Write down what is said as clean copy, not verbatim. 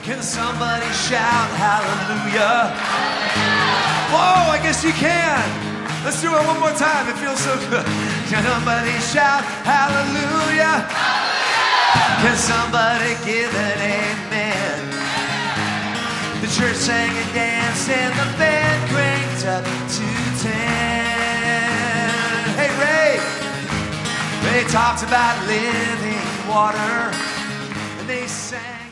Can somebody shout hallelujah? Whoa, I guess you can. Let's do it one more time. It feels so good. Can somebody shout hallelujah? Can somebody give an amen? The church sang and danced and the band cranked up to 10. Hey, Ray talked about living water and they sang.